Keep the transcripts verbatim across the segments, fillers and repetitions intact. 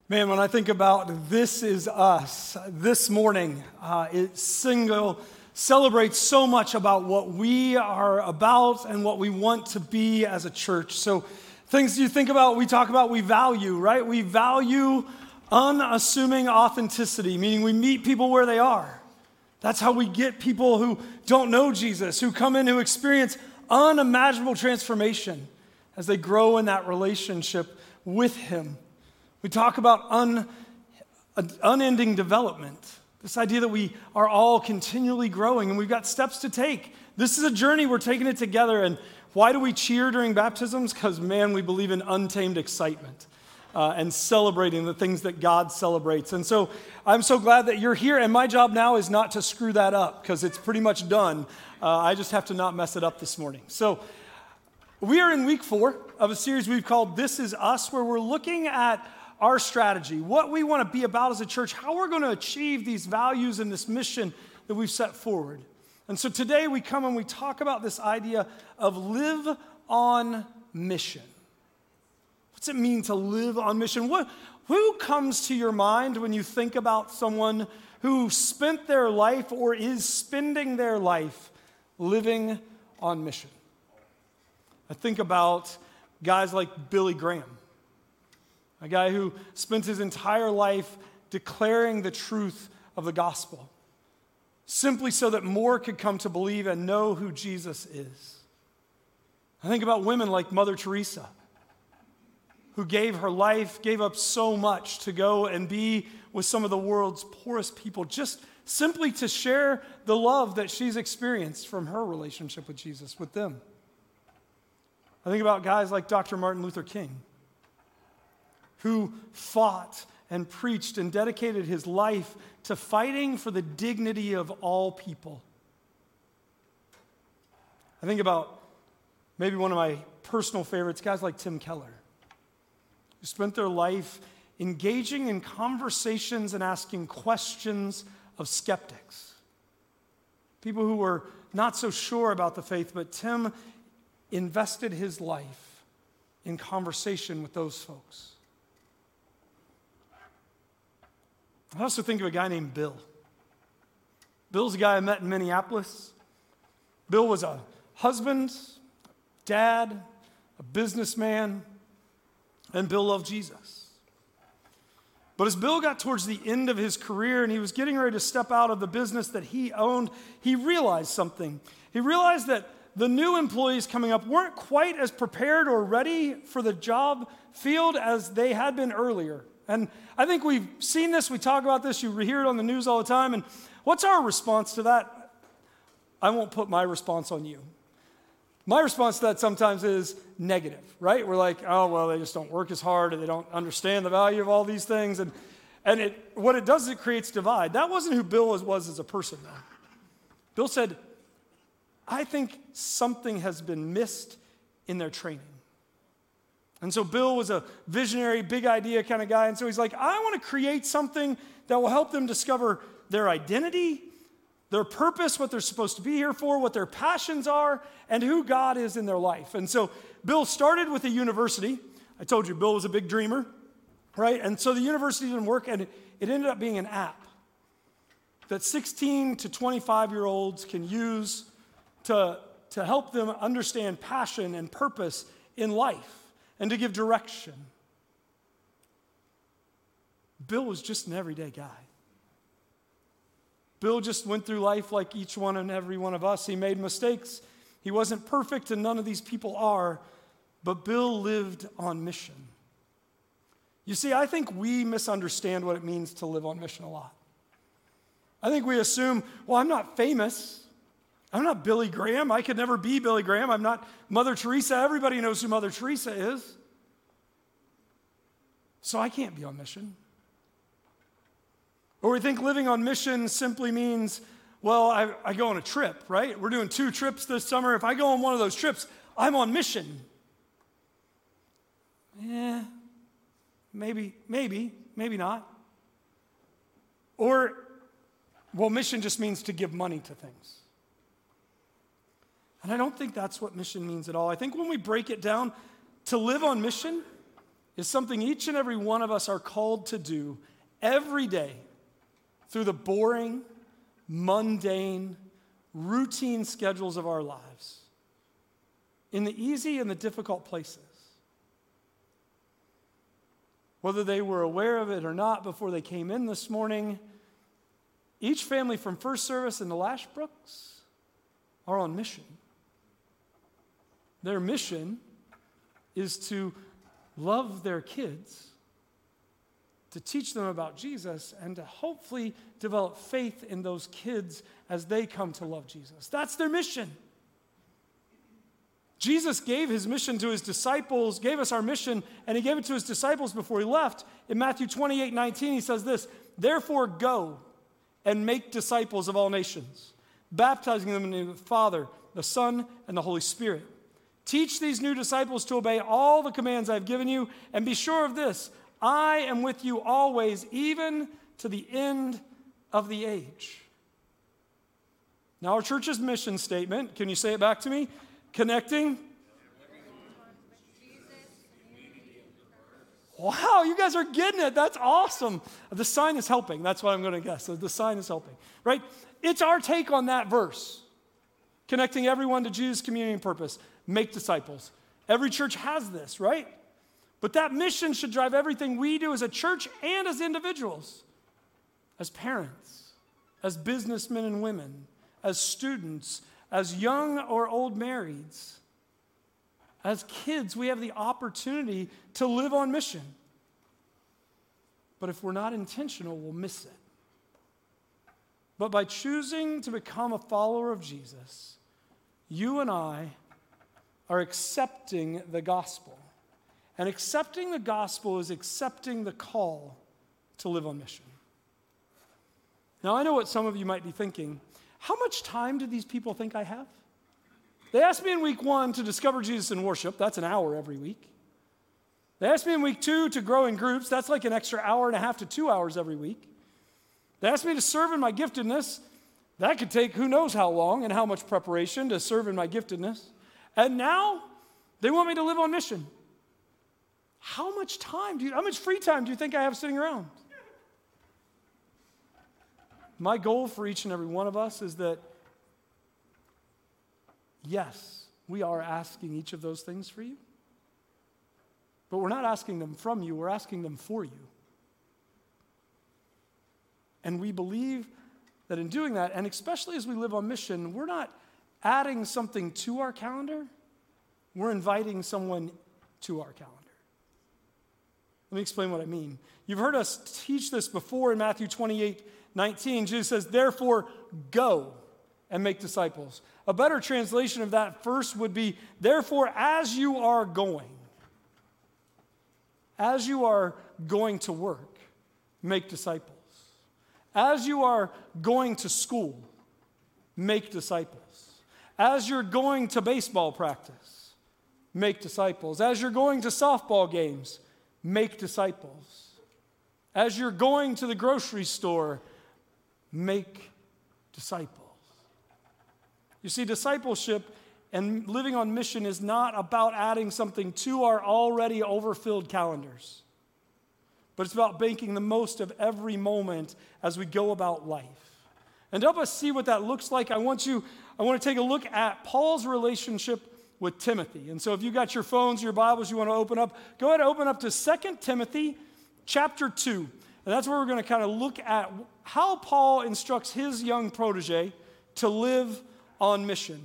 Man, when I think about This Is Us, this morning, uh, it single celebrates so much about what we are about and what we want to be as a church. So things you think about, we talk about, we value, right? We value unassuming authenticity, meaning we meet people where they are. That's how we get people who don't know Jesus, who come in, who experience unimaginable transformation as they grow in that relationship with Him. We talk about un, unending development, this idea that we are all continually growing and we've got steps to take. This is a journey, we're taking it together. And why do we cheer during baptisms? Because, man, we believe in untamed excitement uh, and celebrating the things that God celebrates. And so I'm so glad that you're here. And my job now is not to screw that up because it's pretty much done. Uh, I just have to not mess it up this morning. So we are in week four of a series we've called This Is Us, where we're looking at our strategy, what we want to be about as a church, how we're going to achieve these values and this mission that we've set forward. And so today we come and we talk about this idea of live on mission. What's it mean to live on mission? What, who comes to your mind when you think about someone who spent their life or is spending their life living on mission? I think about guys like Billy Graham, a guy who spent his entire life declaring the truth of the gospel, simply so that more could come to believe and know who Jesus is. I think about women like Mother Teresa, who gave her life, gave up so much to go and be with some of the world's poorest people, just simply to share the love that she's experienced from her relationship with Jesus, with them. I think about guys like Doctor Martin Luther King, who fought and preached and dedicated his life to fighting for the dignity of all people. I think about maybe one of my personal favorites, guys like Tim Keller, who spent their life engaging in conversations and asking questions of skeptics, people who were not so sure about the faith, but Tim invested his life in conversation with those folks. I also think of a guy named Bill. Bill's a guy I met in Minneapolis. Bill was a husband, dad, a businessman, and Bill loved Jesus. But as Bill got towards the end of his career and he was getting ready to step out of the business that he owned, he realized something. He realized that the new employees coming up weren't quite as prepared or ready for the job field as they had been earlier. And I think we've seen this, we talk about this, you hear it on the news all the time, and what's our response to that? I won't put my response on you. My response to that sometimes is negative, right? We're like, oh, well, they just don't work as hard, or they don't understand the value of all these things, and, and it, what it does is it creates divide. That wasn't who Bill was, was as a person, though. Bill said, I think something has been missed in their training. And so Bill was a visionary, big idea kind of guy. And so he's like, I want to create something that will help them discover their identity, their purpose, what they're supposed to be here for, what their passions are, and who God is in their life. And so Bill started with a university. I told you, Bill was a big dreamer, right? And so the university didn't work, and it, it ended up being an app that sixteen to twenty-five-year-olds can use to, to help them understand passion and purpose in life, and to give direction. Bill was just an everyday guy. Bill just went through life like each one and every one of us. He made mistakes. He wasn't perfect, and none of these people are, but Bill lived on mission. You see, I think we misunderstand what it means to live on mission a lot. I think we assume, well, I'm not famous. I'm not Billy Graham. I could never be Billy Graham. I'm not Mother Teresa. Everybody knows who Mother Teresa is. So I can't be on mission. Or we think living on mission simply means, well, I, I go on a trip, right? We're doing two trips this summer. If I go on one of those trips, I'm on mission. Yeah, maybe, maybe, maybe not. Or, well, mission just means to give money to things. And I don't think that's what mission means at all. I think when we break it down, to live on mission is something each and every one of us are called to do every day through the boring, mundane, routine schedules of our lives, in the easy and the difficult places. Whether they were aware of it or not before they came in this morning, each family from First Service and the Lashbrooks are on mission. Their mission is to love their kids, to teach them about Jesus, and to hopefully develop faith in those kids as they come to love Jesus. That's their mission. Jesus gave his mission to his disciples, gave us our mission, and he gave it to his disciples before he left. In Matthew twenty-eight nineteen, he says this, "Therefore go and make disciples of all nations, baptizing them in the name of the Father, the Son, and the Holy Spirit. Teach these new disciples to obey all the commands I have given you, and be sure of this, I am with you always, even to the end of the age." Now, our church's mission statement, can you say it back to me? Connecting. Wow, you guys are getting it. That's awesome. The sign is helping. That's what I'm going to guess. So the sign is helping, right? It's our take on that verse. Connecting everyone to Jesus' community and purpose. Make disciples. Every church has this, right? But that mission should drive everything we do as a church and as individuals, as parents, as businessmen and women, as students, as young or old marrieds. As kids, we have the opportunity to live on mission. But if we're not intentional, we'll miss it. But by choosing to become a follower of Jesus, you and I are accepting the gospel. And accepting the gospel is accepting the call to live on mission. Now, I know what some of you might be thinking. How much time do these people think I have? They asked me in week one to discover Jesus in worship. That's an hour every week. They asked me in week two to grow in groups. That's like an extra hour and a half to two hours every week. They asked me to serve in my giftedness. That could take who knows how long and how much preparation to serve in my giftedness. And now they want me to live on mission. How much time do you, how much free time do you think I have sitting around? My goal for each and every one of us is that, yes, we are asking each of those things for you. But we're not asking them from you, we're asking them for you. And we believe that in doing that, and especially as we live on mission, we're not adding something to our calendar, we're inviting someone to our calendar. Let me explain what I mean. You've heard us teach this before in Matthew twenty-eight nineteen. Jesus says, "Therefore, go and make disciples." A better translation of that verse would be, "Therefore, as you are going, as you are going to work, make disciples. As you are going to school, make disciples. As you're going to baseball practice, make disciples. As you're going to softball games, make disciples. As you're going to the grocery store, make disciples." You see, discipleship and living on mission is not about adding something to our already overfilled calendars, but it's about making the most of every moment as we go about life. And to help us see what that looks like, I want you, I want to take a look at Paul's relationship with Timothy. And so if you got your phones, your Bibles, you want to open up, go ahead and open up to Second Timothy chapter two. And that's where we're going to kind of look at how Paul instructs his young protege to live on mission.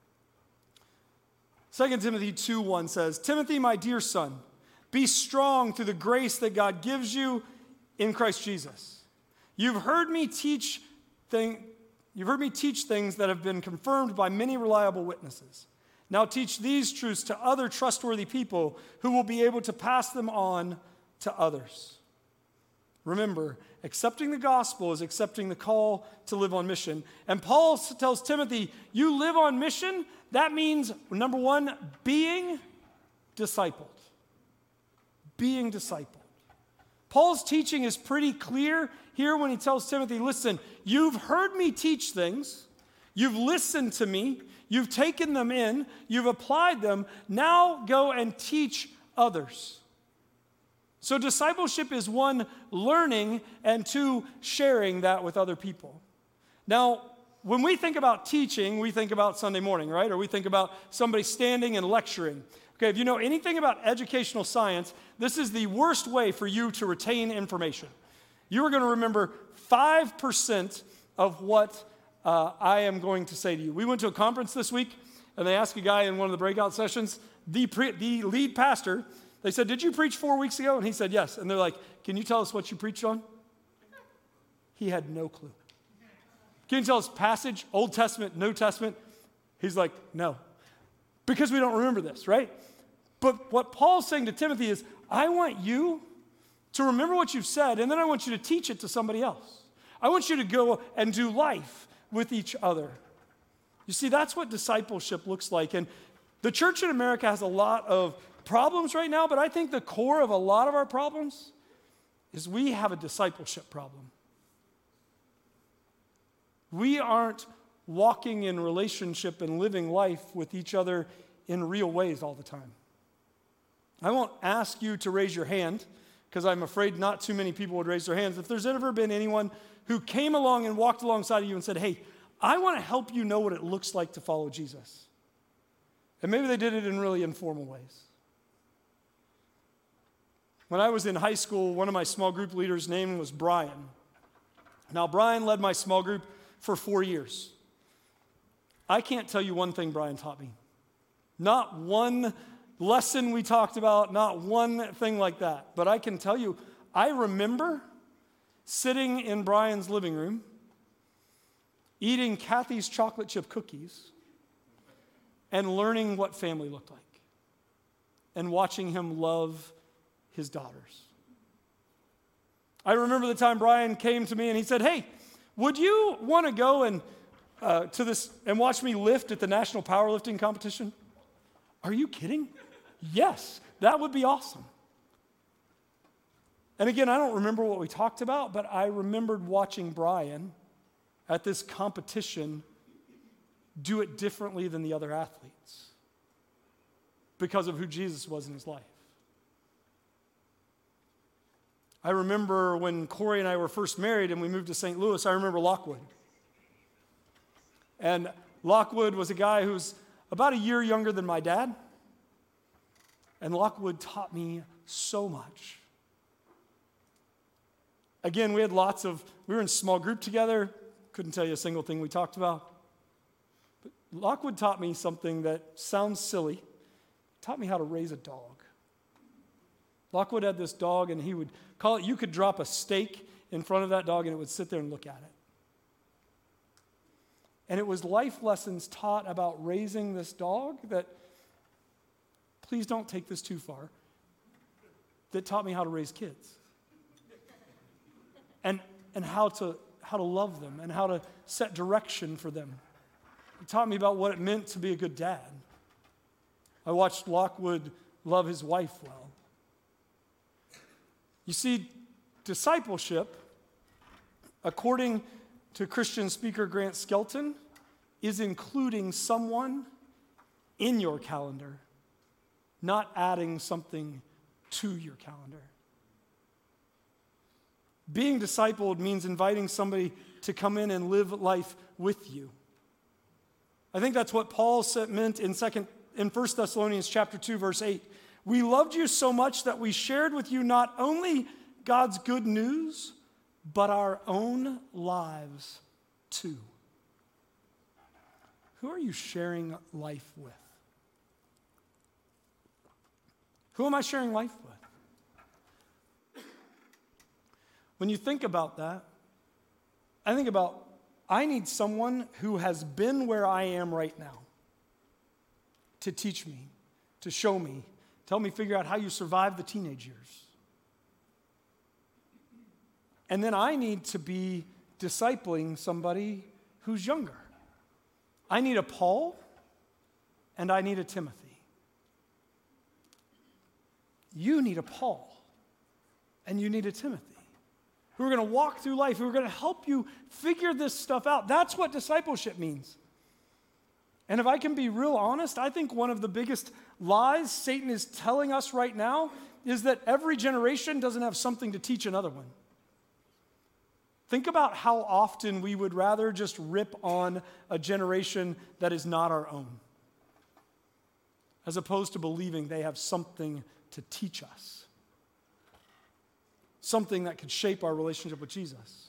Second Timothy two one says, "Timothy, my dear son, be strong through the grace that God gives you in Christ Jesus. You've heard me teach thing, you've heard me teach things that have been confirmed by many reliable witnesses. Now teach these truths to other trustworthy people who will be able to pass them on to others." Remember, accepting the gospel is accepting the call to live on mission. And Paul tells Timothy, you live on mission, that means, number one, being discipled. Being discipled. Paul's teaching is pretty clear here when he tells Timothy, listen, you've heard me teach things, you've listened to me, you've taken them in, you've applied them, now go and teach others. So discipleship is one, learning, and two, sharing that with other people. Now, when we think about teaching, we think about Sunday morning, right? Or we think about somebody standing and lecturing. Okay, if you know anything about educational science, this is the worst way for you to retain information. You are going to remember five percent of what uh, I am going to say to you. We went to a conference this week, and they asked a guy in one of the breakout sessions, the, pre- the lead pastor, they said, did you preach four weeks ago? And he said, yes. And they're like, can you tell us what you preached on? He had no clue. Can you tell us passage, Old Testament, New Testament? He's like, no. Because we don't remember this, right? But what Paul's saying to Timothy is, I want you to remember what you've said, and then I want you to teach it to somebody else. I want you to go and do life with each other. You see, that's what discipleship looks like. And the church in America has a lot of problems right now, but I think the core of a lot of our problems is we have a discipleship problem. We aren't walking in relationship and living life with each other in real ways all the time. I won't ask you to raise your hand because I'm afraid not too many people would raise their hands. If there's ever been anyone who came along and walked alongside of you and said, hey, I want to help you know what it looks like to follow Jesus. And maybe they did it in really informal ways. When I was in high school, one of my small group leaders' name was Brian. Now, Brian led my small group for four years. I can't tell you one thing Brian taught me. Not one lesson we talked about, not one thing like that. But I can tell you, I remember sitting in Brian's living room, eating Kathy's chocolate chip cookies, and learning what family looked like, and watching him love his daughters. I remember the time Brian came to me and he said, hey, would you want to go and uh, to this and watch me lift at the national powerlifting competition? Are you kidding? Yes, that would be awesome. And again, I don't remember what we talked about, but I remembered watching Brian at this competition do it differently than the other athletes because of who Jesus was in his life. I remember when Corey and I were first married and we moved to Saint Louis, I remember Lockwood. And Lockwood was a guy who's about a year younger than my dad. And Lockwood taught me so much. Again, we had lots of, we were in small group together. Couldn't tell you a single thing we talked about. But Lockwood taught me something that sounds silly. He taught me how to raise a dog. Lockwood had this dog, and he would call it, you could drop a steak in front of that dog, and it would sit there and look at it. And it was life lessons taught about raising this dog that, please don't take this too far, that taught me how to raise kids. And, and how to, how to love them and how to set direction for them. It taught me about what it meant to be a good dad. I watched Lockwood love his wife well. You see, discipleship, according to Christian speaker Grant Skelton, is including someone in your calendar, not adding something to your calendar. Being discipled means inviting somebody to come in and live life with you. I think that's what Paul said, meant in second in First Thessalonians chapter two, verse eight. We loved you so much that we shared with you not only God's good news, but our own lives too. Who are you sharing life with? Who am I sharing life with? When you think about that, I think about, I need someone who has been where I am right now to teach me, to show me, tell me, figure out how you survive the teenage years. And then I need to be discipling somebody who's younger. I need a Paul and I need a Timothy. You need a Paul and you need a Timothy who are going to walk through life, who are going to help you figure this stuff out. That's what discipleship means. And if I can be real honest, I think one of the biggest lies Satan is telling us right now is that every generation doesn't have something to teach another one. Think about how often we would rather just rip on a generation that is not our own, as opposed to believing they have something to teach us, something that could shape our relationship with Jesus.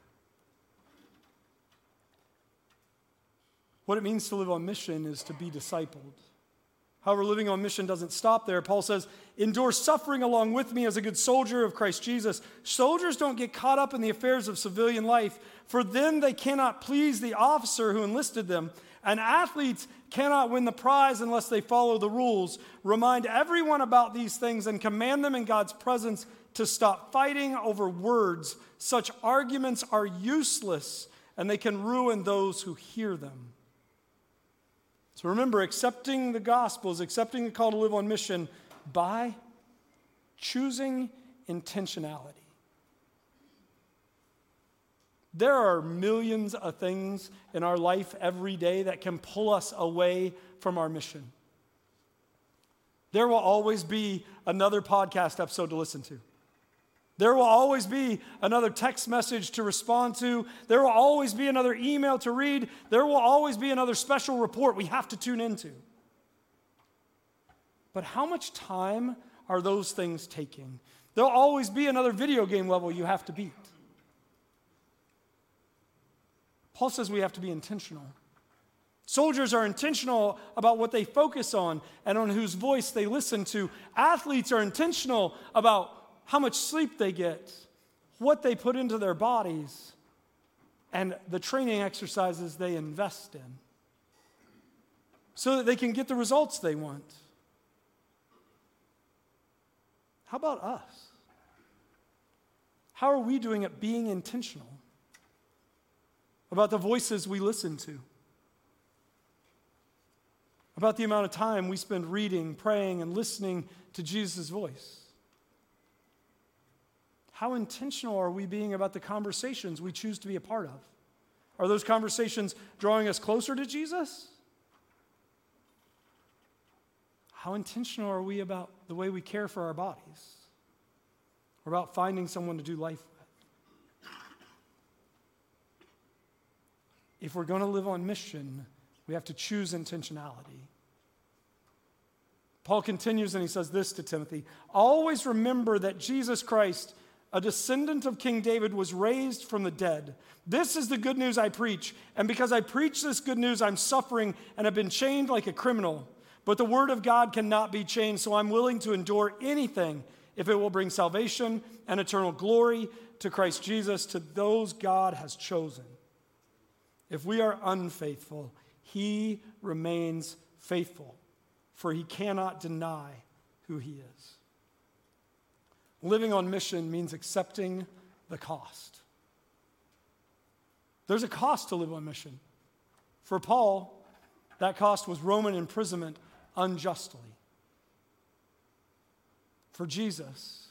What it means to live on mission is to be discipled. However, living on mission doesn't stop there. Paul says, endure suffering along with me as a good soldier of Christ Jesus. Soldiers don't get caught up in the affairs of civilian life, for then they cannot please the officer who enlisted them. And athletes cannot win the prize unless they follow the rules. Remind everyone about these things and command them in God's presence to stop fighting over words. Such arguments are useless, and they can ruin those who hear them. So remember, accepting the gospel is accepting the call to live on mission by choosing intentionality. There are millions of things in our life every day that can pull us away from our mission. There will always be another podcast episode to listen to. There will always be another text message to respond to. There will always be another email to read. There will always be another special report we have to tune into. But how much time are those things taking? There'll always be another video game level you have to beat. Paul says we have to be intentional. Soldiers are intentional about what they focus on and on whose voice they listen to. Athletes are intentional about how much sleep they get, what they put into their bodies, and the training exercises they invest in so that they can get the results they want. How about us? How are we doing at being intentional about the voices we listen to? About the amount of time we spend reading, praying, and listening to Jesus' voice? How intentional are we being about the conversations we choose to be a part of? Are those conversations drawing us closer to Jesus? How intentional are we about the way we care for our bodies? Or about finding someone to do life with? If we're going to live on mission, we have to choose intentionality. Paul continues and he says this to Timothy: always remember that Jesus Christ, a descendant of King David, was raised from the dead. This is the good news I preach, and because I preach this good news, I'm suffering and have been chained like a criminal. But the word of God cannot be chained, so I'm willing to endure anything if it will bring salvation and eternal glory to Christ Jesus, to those God has chosen. If we are unfaithful, he remains faithful, for he cannot deny who he is. Living on mission means accepting the cost. There's a cost to live on mission. For Paul, that cost was Roman imprisonment unjustly. For Jesus,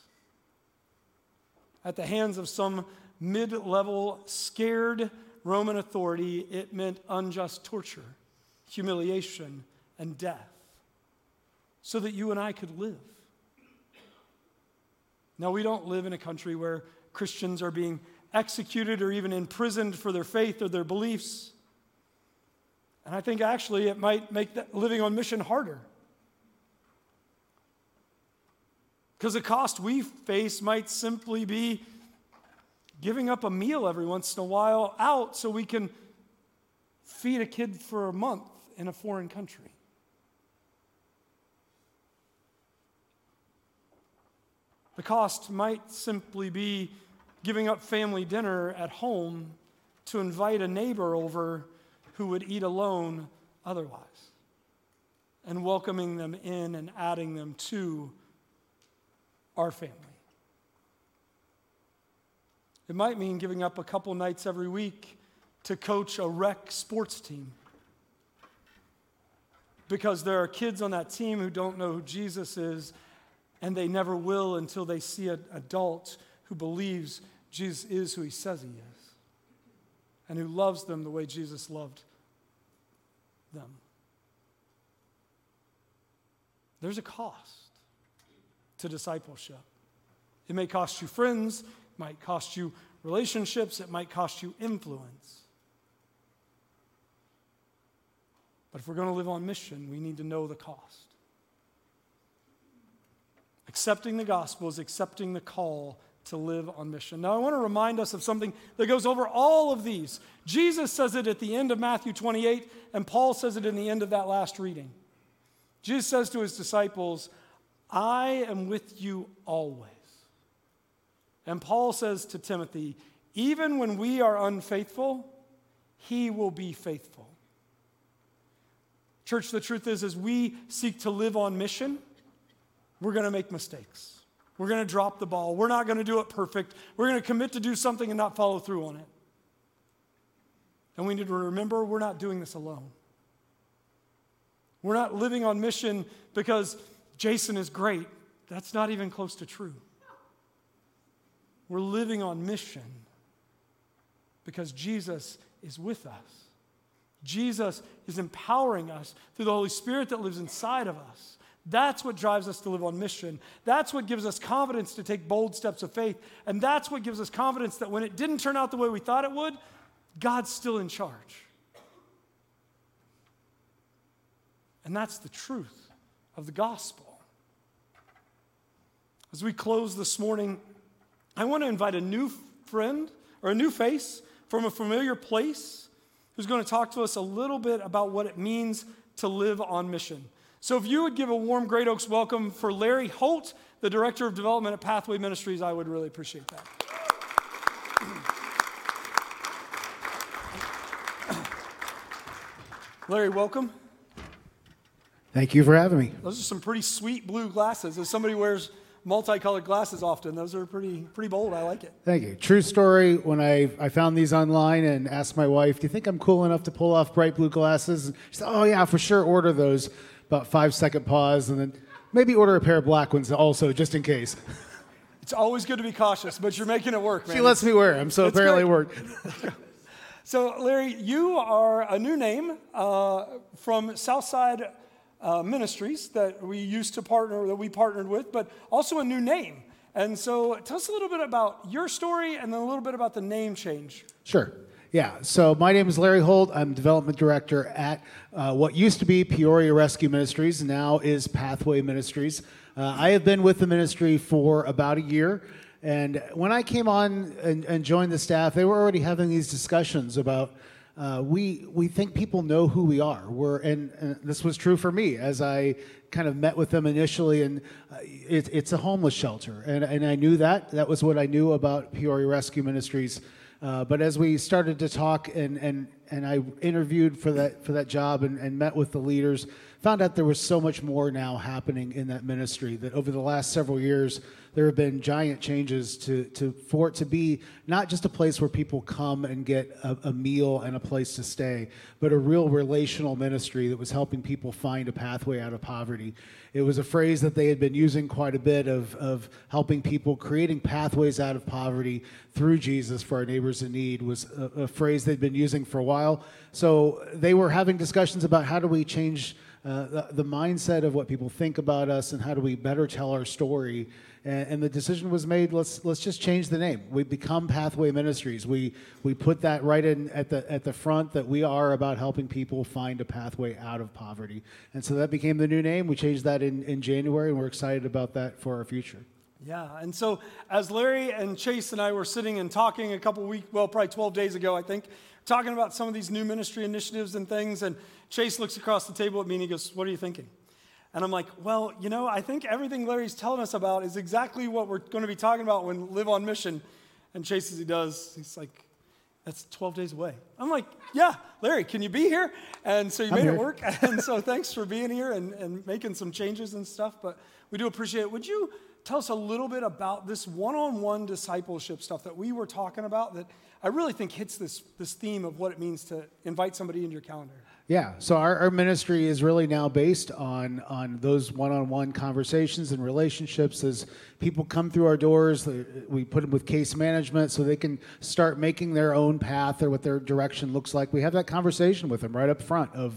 at the hands of some mid-level, scared Roman authority, it meant unjust torture, humiliation, and death, so that you and I could live. Now, we don't live in a country where Christians are being executed or even imprisoned for their faith or their beliefs. And I think actually it might make that living on mission harder. Because the cost we face might simply be giving up a meal every once in a while out so we can feed a kid for a month in a foreign country. The cost might simply be giving up family dinner at home to invite a neighbor over who would eat alone otherwise, and welcoming them in and adding them to our family. It might mean giving up a couple nights every week to coach a rec sports team, because there are kids on that team who don't know who Jesus is, and they never will until they see an adult who believes Jesus is who he says he is, and who loves them the way Jesus loved them. There's a cost to discipleship. It may cost you friends, it might cost you relationships, it might cost you influence. But if we're going to live on mission, we need to know the cost. Accepting the gospel is accepting the call to live on mission. Now, I want to remind us of something that goes over all of these. Jesus says it at the end of Matthew twenty-eight, and Paul says it in the end of that last reading. Jesus says to his disciples, I am with you always. And Paul says to Timothy, even when we are unfaithful, he will be faithful. Church, the truth is, as we seek to live on mission, we're going to make mistakes. We're going to drop the ball. We're not going to do it perfect. We're going to commit to do something and not follow through on it. And we need to remember we're not doing this alone. We're not living on mission because Jason is great. That's not even close to true. We're living on mission because Jesus is with us. Jesus is empowering us through the Holy Spirit that lives inside of us. That's what drives us to live on mission. That's what gives us confidence to take bold steps of faith. And that's what gives us confidence that when it didn't turn out the way we thought it would, God's still in charge. And that's the truth of the gospel. As we close this morning, I want to invite a new friend or a new face from a familiar place who's going to talk to us a little bit about what it means to live on mission. So if you would give a warm Great Oaks welcome for Larry Holt, the Director of Development at Pathway Ministries, I would really appreciate that. Larry, welcome. Thank you for having me. Those are some pretty sweet blue glasses. As somebody wears multicolored glasses often, those are pretty pretty bold. I like it. Thank you. True story, when I, I found these online and asked my wife, do you think I'm cool enough to pull off bright blue glasses? She said, oh yeah, for sure, order those. About five second pause, and then maybe order a pair of black ones also, just in case. It's always good to be cautious, but you're making it work, man. She lets me wear them, so it's apparently great. it worked. So, Larry, you are a new name uh, from Southside uh, Ministries that we used to partner, that we partnered with, but also a new name. And so tell us a little bit about your story and then a little bit about the name change. Sure. Yeah, so my name is Larry Holt. I'm Development Director at uh, what used to be Peoria Rescue Ministries, now is Pathway Ministries. Uh, I have been with the ministry for about a year, and when I came on and, and joined the staff, they were already having these discussions about uh, we we think people know who we are. We're and, and this was true for me as I kind of met with them initially, and uh, it, it's a homeless shelter, and and I knew that. That was what I knew about Peoria Rescue Ministries. Uh, but as we started to talk and, and, and I interviewed for that for that job and, and met with the leaders, found out there was so much more now happening in that ministry, that over the last several years, there have been giant changes to, to for it to be not just a place where people come and get a, a meal and a place to stay, but a real relational ministry that was helping people find a pathway out of poverty. It was a phrase that they had been using quite a bit of, of helping people, creating pathways out of poverty through Jesus for our neighbors in need was a, a phrase they'd been using for a while. So they were having discussions about how do we change uh, the, the mindset of what people think about us and how do we better tell our story. And, and the decision was made, let's let's just change the name. We become Pathway Ministries. We we put that right in at the at the front that we are about helping people find a pathway out of poverty. And so that became the new name. We changed that in, in January, and we're excited about that for our future. Yeah, and so as Larry and Chase and I were sitting and talking a couple weeks, well, probably twelve days ago, I think, talking about some of these new ministry initiatives and things, and Chase looks across the table at me and he goes, what are you thinking? And I'm like, well, you know, I think everything Larry's telling us about is exactly what we're going to be talking about when Live on Mission. And Chase, as he does, he's like, that's twelve days away. I'm like, yeah, Larry, can you be here? And so you I'm made here. it work. And so thanks for being here and, and making some changes and stuff. But we do appreciate it. Would you tell us a little bit about this one-on-one discipleship stuff that we were talking about that I really think hits this, this theme of what it means to invite somebody into your calendar? Yeah, so our, our ministry is really now based on, on those one-on-one conversations and relationships. As people come through our doors, we put them with case management so they can start making their own path or what their direction looks like. We have that conversation with them right up front of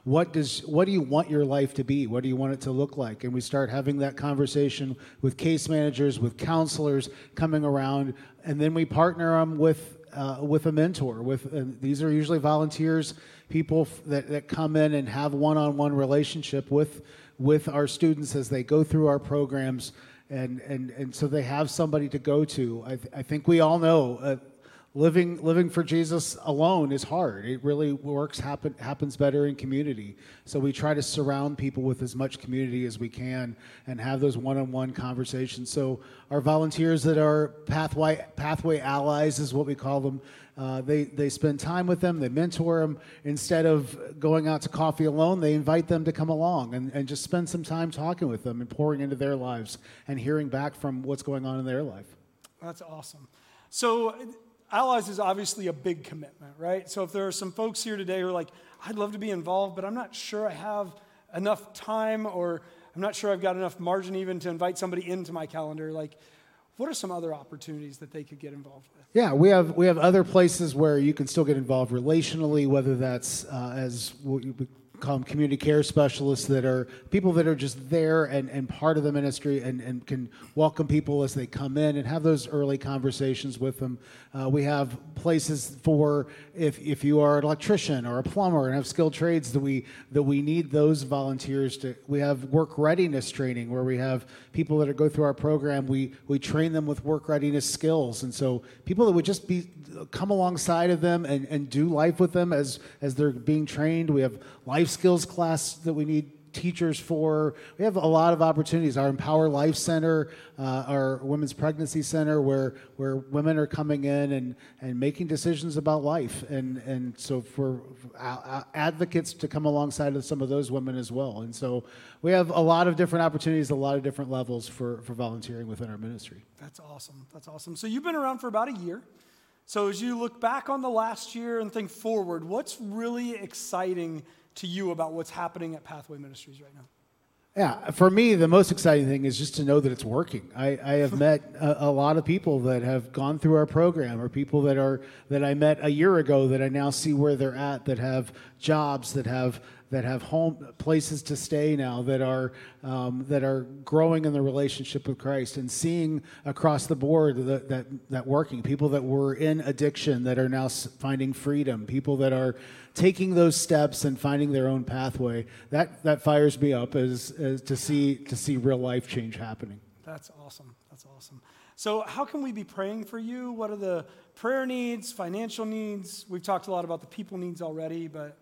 what does what do you want your life to be? What do you want it to look like? And we start having that conversation with case managers, with counselors coming around, and then we partner them with uh, with a mentor. With and these are usually volunteers, people f- that, that come in and have one-on-one relationship with with our students as they go through our programs, and and and so they have somebody to go to. I, th- I think we all know. Uh, Living living for Jesus alone is hard. It really works happen happens better in community. So we try to surround people with as much community as we can and have those one-on-one conversations. So our volunteers that are pathway pathway allies is what we call them. Uh, they they spend time with them. They mentor them. Instead of going out to coffee alone, they invite them to come along and, and just spend some time talking with them and pouring into their lives and hearing back from what's going on in their life. That's awesome. So Allies is obviously a big commitment, right? So if there are some folks here today who are like, I'd love to be involved, but I'm not sure I have enough time, or I'm not sure I've got enough margin even to invite somebody into my calendar, like, what are some other opportunities that they could get involved with? Yeah, we have we have other places where you can still get involved relationally, whether that's uh, as what we call them community care specialists, that are people that are just there and, and part of the ministry and, and can welcome people as they come in and have those early conversations with them. Uh, we have places for if if you are an electrician or a plumber and have skilled trades that we that we need those volunteers to. We have work readiness training where we have people that are, go through our program. We we train them with work readiness skills, and so people that would just be come alongside of them and, and do life with them as as they're being trained. We have life skills class that we need teachers for. We have a lot of opportunities. Our Empower Life Center, uh, our Women's Pregnancy Center, where where women are coming in and, and making decisions about life, and and so for uh, advocates to come alongside of some of those women as well. And so we have a lot of different opportunities, a lot of different levels for for volunteering within our ministry. That's awesome. That's awesome. So you've been around for about a year. So as you look back on the last year and think forward, what's really exciting to you about what's happening at Pathway Ministries right now? Yeah, for me, the most exciting thing is just to know that it's working. I, I have met a, a lot of people that have gone through our program, or people that are that I met a year ago that I now see where they're at, that have jobs, that have that have home places to stay now, that are um, that are growing in the relationship with Christ, and seeing across the board that that, that working. People that were in addiction that are now finding freedom. People that are taking those steps and finding their own pathway. That that fires me up as, as to see to see real life change happening. That's awesome. That's awesome. So how can we be praying for you? What are the prayer needs, financial needs? We've talked a lot about the people needs already, but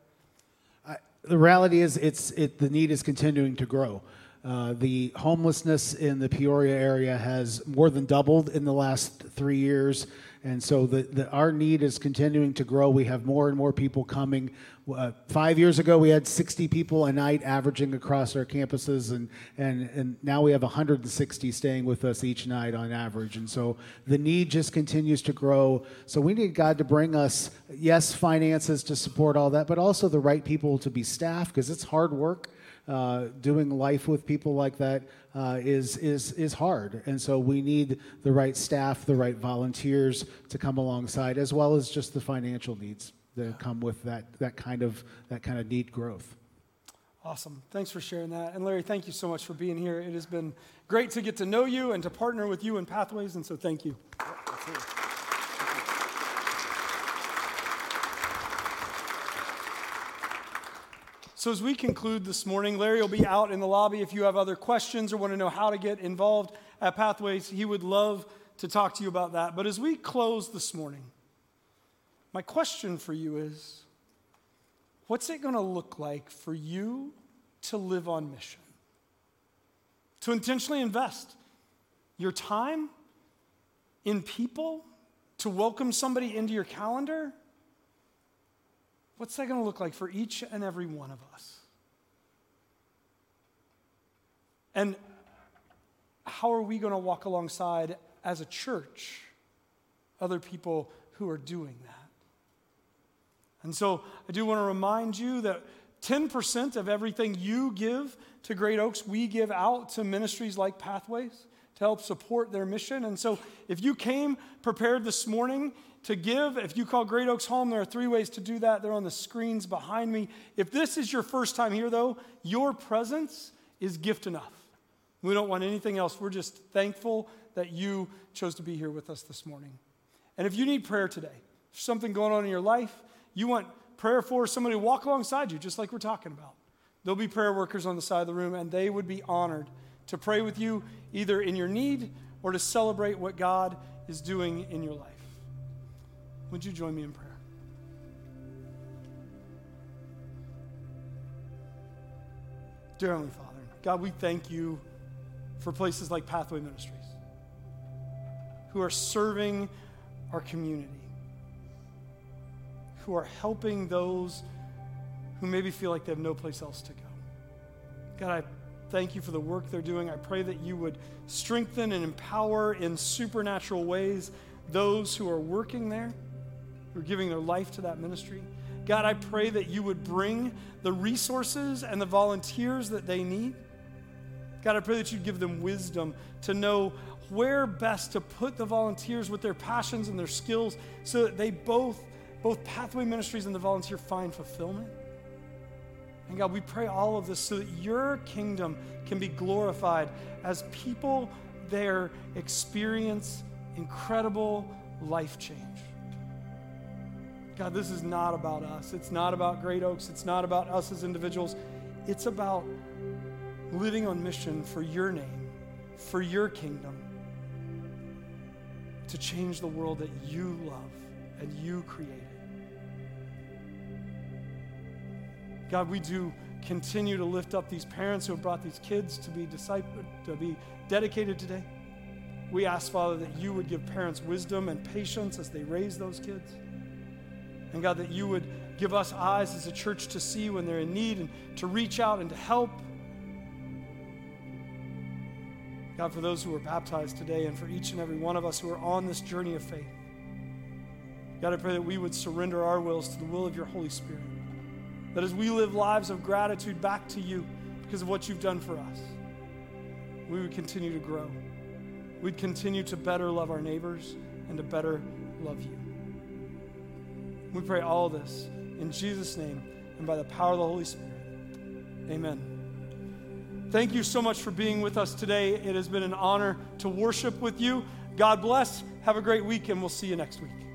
I, the reality is it's it the need is continuing to grow. Uh, the homelessness in the Peoria area has more than doubled in the last three years. And so the, the, our need is continuing to grow. We have more and more people coming. Uh, five years ago, we had sixty people a night averaging across our campuses, and, and, and now we have one hundred sixty staying with us each night on average. And so the need just continues to grow. So we need God to bring us, yes, finances to support all that, but also the right people to be staff, because it's hard work. Uh, doing life with people like that uh, is is is hard, and so we need the right staff, the right volunteers to come alongside, as well as just the financial needs that come with that that kind of that kind of need growth. Awesome. Thanks for sharing that. And Larry, thank you so much for being here. It has been great to get to know you and to partner with you in Pathways, and so thank you. Absolutely. So as we conclude this morning, Larry will be out in the lobby. If you have other questions or want to know how to get involved at Pathways, he would love to talk to you about that. But as we close this morning, my question for you is, what's it going to look like for you to live on mission? To intentionally invest your time in people, to welcome somebody into your calendar? What's that going to look like for each and every one of us? And how are we going to walk alongside as a church other people who are doing that? And so I do want to remind you that ten percent of everything you give to Great Oaks, we give out to ministries like Pathways to help support their mission. And so if you came prepared this morning to give, if you call Great Oaks home, there are three ways to do that. They're on the screens behind me. If this is your first time here, though, your presence is gift enough. We don't want anything else. We're just thankful that you chose to be here with us this morning. And if you need prayer today, there's something going on in your life, you want prayer for somebody to walk alongside you, just like we're talking about. There'll be prayer workers on the side of the room, and they would be honored to pray with you either in your need or to celebrate what God is doing in your life. Would you join me in prayer? Dear Heavenly Father, God, we thank you for places like Pathway Ministries who are serving our community, who are helping those who maybe feel like they have no place else to go. God, I thank you for the work they're doing. I pray that you would strengthen and empower in supernatural ways those who are working there, who are giving their life to that ministry. God, I pray that you would bring the resources and the volunteers that they need. God, I pray that you'd give them wisdom to know where best to put the volunteers with their passions and their skills so that they both, both Pathway Ministries and the volunteer find fulfillment. And God, we pray all of this so that your kingdom can be glorified as people there experience incredible life change. God, this is not about us. It's not about Great Oaks. It's not about us as individuals. It's about living on mission for your name, for your kingdom, to change the world that you love and you created. God, we do continue to lift up these parents who have brought these kids to be discipled, to be dedicated today. We ask, Father, that you would give parents wisdom and patience as they raise those kids. And God, that you would give us eyes as a church to see when they're in need and to reach out and to help. God, for those who are baptized today and for each and every one of us who are on this journey of faith, God, I pray that we would surrender our wills to the will of your Holy Spirit. That as we live lives of gratitude back to you because of what you've done for us, we would continue to grow. We'd continue to better love our neighbors and to better love you. We pray all this in Jesus' name and by the power of the Holy Spirit. Amen. Thank you so much for being with us today. It has been an honor to worship with you. God bless. Have a great week, and we'll see you next week.